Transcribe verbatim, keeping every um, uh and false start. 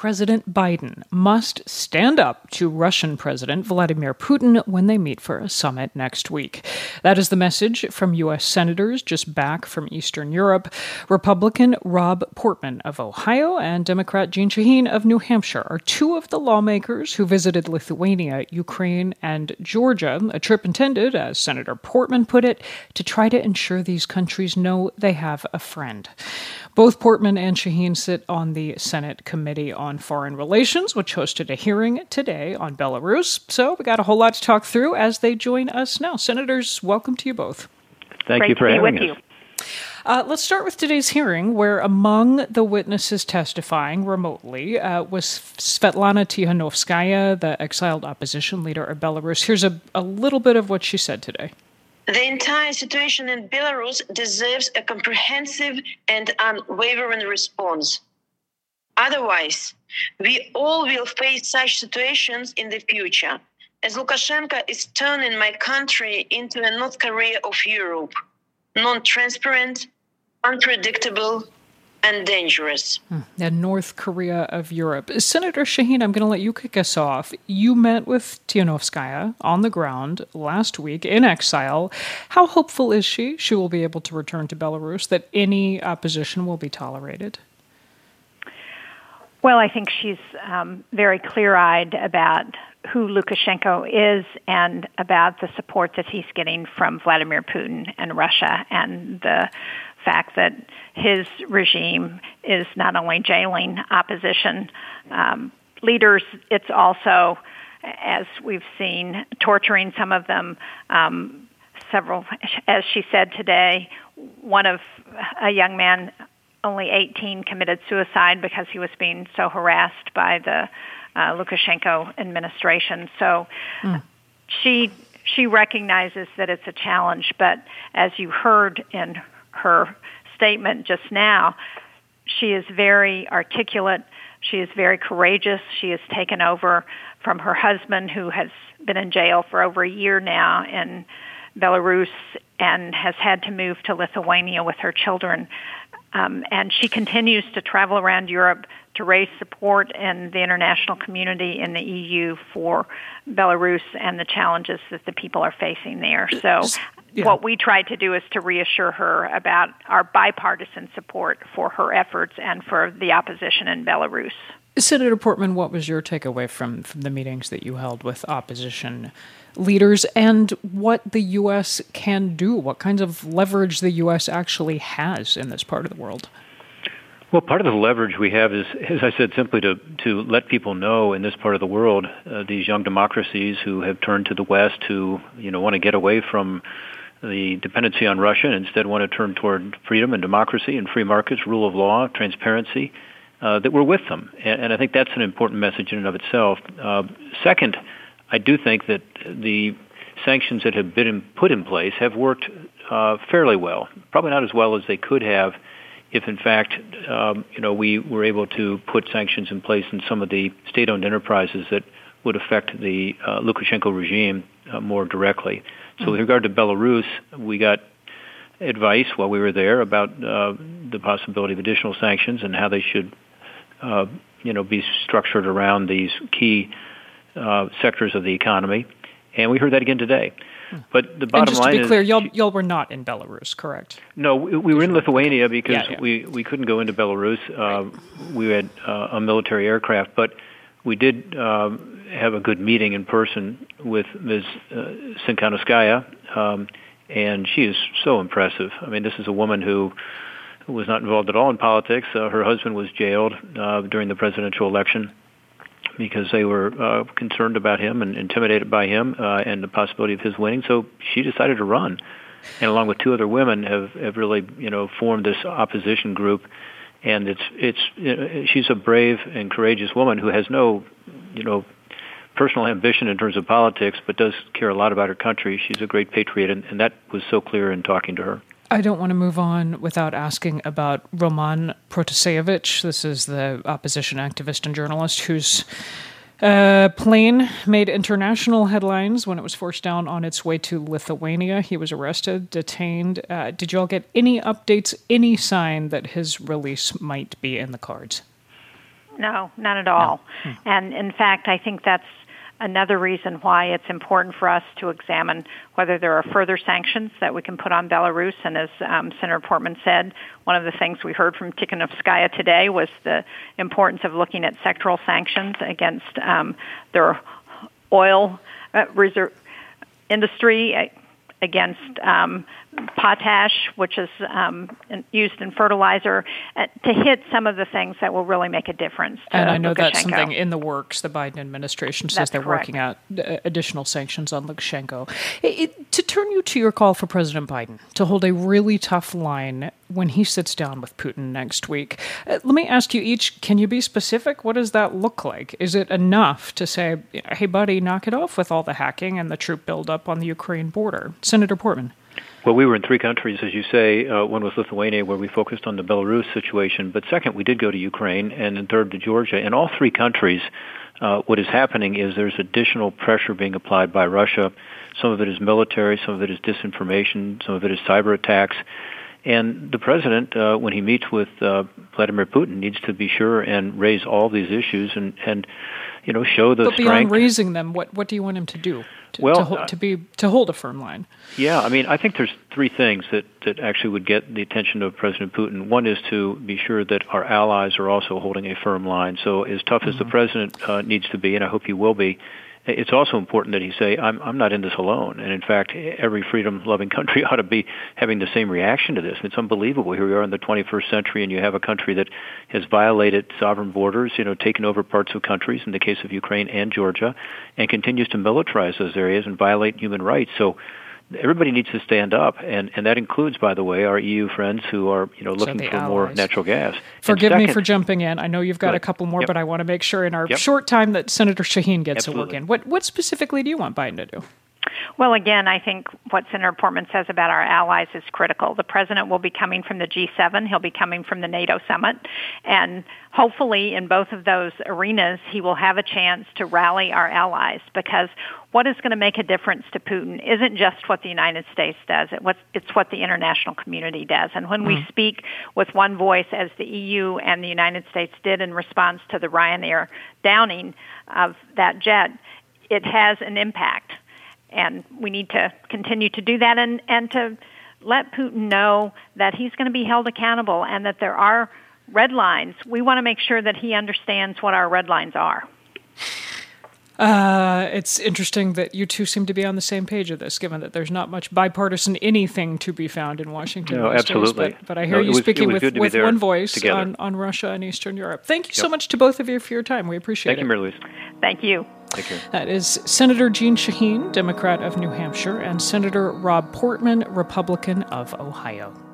President Biden must stand up to Russian President Vladimir Putin when they meet for a summit next week. That is the message from U S senators just back from Eastern Europe. Republican Rob Portman of Ohio and Democrat Jeanne Shaheen of New Hampshire are two of the lawmakers who visited Lithuania, Ukraine, and Georgia, a trip intended, as Senator Portman put it, to try to ensure these countries know they have a friend. Both Portman and Shaheen sit on the Senate Committee on Foreign Relations, which hosted a hearing today on Belarus. So we got a whole lot to talk through as they join us now. Senators, welcome to you both. Thank Great you for to be having with us. you. Uh, let's start with today's hearing, where among the witnesses testifying remotely uh, was Svetlana Tikhanovskaya, the exiled opposition leader of Belarus. Here's a, a little bit of what she said today. The entire situation in Belarus deserves a comprehensive and unwavering response. Otherwise, we all will face such situations in the future, as Lukashenko is turning my country into a North Korea of Europe, non-transparent, unpredictable, and dangerous. Hmm. The North Korea of Europe. Senator Shaheen, I'm going to let you kick us off. You met with Tikhanovskaya on the ground last week in exile. How hopeful is she she will be able to return to Belarus, that any opposition will be tolerated? Well, I think she's um, very clear-eyed about who Lukashenko is and about the support that he's getting from Vladimir Putin and Russia, and the fact that his regime is not only jailing opposition um, leaders, it's also, as we've seen, torturing some of them. Um, several, as she said today, one of a young man, only eighteen, committed suicide because he was being so harassed by the uh, Lukashenko administration. So mm. she she recognizes that it's a challenge, but as you heard in her statement just now, she is very articulate. She is very courageous. She has taken over from her husband, who has been in jail for over a year now in Belarus and has had to move to Lithuania with her children. Um, and she continues to travel around Europe to raise support in the international community in the E U for Belarus and the challenges that the people are facing there. So yeah. What we tried to do is to reassure her about our bipartisan support for her efforts and for the opposition in Belarus. Senator Portman, what was your takeaway from, from the meetings that you held with opposition leaders, and what the U S can do? What kinds of leverage the U S actually has in this part of the world? Well, part of the leverage we have is, as I said, simply to, to let people know in this part of the world, uh, these young democracies who have turned to the West, who you know want to get away from the dependency on Russia and instead want to turn toward freedom and democracy and free markets, rule of law, transparency, uh, that we're with them. And, and I think that's an important message in and of itself. Uh, second, I do think that the sanctions that have been in, put in place have worked uh, fairly well, probably not as well as they could have if, in fact, um, you know, we were able to put sanctions in place in some of the state-owned enterprises that would affect the uh, Lukashenko regime uh, more directly. So with regard to Belarus, we got advice while we were there about uh, the possibility of additional sanctions and how they should, uh, you know, be structured around these key uh, sectors of the economy. And we heard that again today. But the bottom and just line to be is, clear, y'all, y'all were not in Belarus, correct? No, we, we were in Lithuania because yeah, yeah. we we couldn't go into Belarus. Uh, we had uh, a military aircraft, but we did um, have a good meeting in person with Miz Uh, Tikhanovskaya, um, and she is so impressive. I mean, this is a woman who was not involved at all in politics. Uh, her husband was jailed uh, during the presidential election because they were uh, concerned about him and intimidated by him uh, and the possibility of his winning. So she decided to run, and along with two other women, have, have really, you know, formed this opposition group. And it's it's you know, she's a brave and courageous woman who has no, you know, personal ambition in terms of politics, but does care a lot about her country. She's a great patriot, and, and that was so clear in talking to her. I don't want to move on without asking about Roman Protasevich. This is the opposition activist and journalist whose uh, plane made international headlines when it was forced down on its way to Lithuania. He was arrested, detained. Uh, did you all get any updates, any sign that his release might be in the cards? No, not at all. No. Hmm. And in fact, I think that's another reason why it's important for us to examine whether there are further sanctions that we can put on Belarus. And as um, Senator Portman said, one of the things we heard from Tikhanovskaya today was the importance of looking at sectoral sanctions against um, their oil uh, reserve industry, against um, potash, which is um, used in fertilizer, uh, to hit some of the things that will really make a difference. To and I know Lukashenko. That's something in the works. The Biden administration says That's they're correct. working out additional sanctions on Lukashenko. It, it, to turn you to your call for President Biden to hold a really tough line when he sits down with Putin next week, uh, let me ask you each, can you be specific? What does that look like? Is it enough to say, hey, buddy, knock it off with all the hacking and the troop buildup on the Ukraine border? Senator Portman. Well, we were in three countries, as you say. Uh, one was Lithuania, where we focused on the Belarus situation. But second, we did go to Ukraine, and then third to Georgia. In all three countries, uh, what is happening is there's additional pressure being applied by Russia. Some of it is military, some of it is disinformation, some of it is cyber attacks. And the president, uh, when he meets with uh, Vladimir Putin, needs to be sure and raise all these issues and, and you know, show the but strength. But beyond raising them, what, what do you want him to do? To, well, to, hold, to be to hold a firm line. Yeah, I mean, I think there's three things that, that actually would get the attention of President Putin. One is to be sure that our allies are also holding a firm line. So as tough mm-hmm. as the president uh, needs to be, and I hope he will be, it's also important that he say, I'm, I'm not in this alone. And in fact, every freedom-loving country ought to be having the same reaction to this. It's unbelievable. Here we are in the twenty-first century, and you have a country that has violated sovereign borders, you know, taken over parts of countries, in the case of Ukraine and Georgia, and continues to militarize those areas and violate human rights. So everybody needs to stand up, and, and that includes, by the way, our E U friends who are, you know, looking so for allies. more natural gas. Forgive second, me for jumping in. I know you've got Good. a couple more, Yep. but I want to make sure in our Yep. short time that Senator Shaheen gets Absolutely. to work in. What what specifically do you want Biden to do? Well, again, I think what Senator Portman says about our allies is critical. The president will be coming from the G seven. He'll be coming from the NATO summit. And hopefully in both of those arenas, he will have a chance to rally our allies, because what is going to make a difference to Putin isn't just what the United States does. It's what the international community does. And when mm. we speak with one voice, as the E U and the United States did in response to the Ryanair downing of that jet, it has an impact. And we need to continue to do that and, and to let Putin know that he's going to be held accountable and that there are red lines. We want to make sure that he understands what our red lines are. Uh, it's interesting that you two seem to be on the same page of this, given that there's not much bipartisan anything to be found in Washington. No, absolutely. Days, but, but I hear no, you was, speaking with, with one voice on, on Russia and Eastern Europe. Thank you yep. so much to both of you for your time. We appreciate Thank it. Thank you, Mary Louise. Thank you. Take care. That is Senator Jeanne Shaheen, Democrat of New Hampshire, and Senator Rob Portman, Republican of Ohio.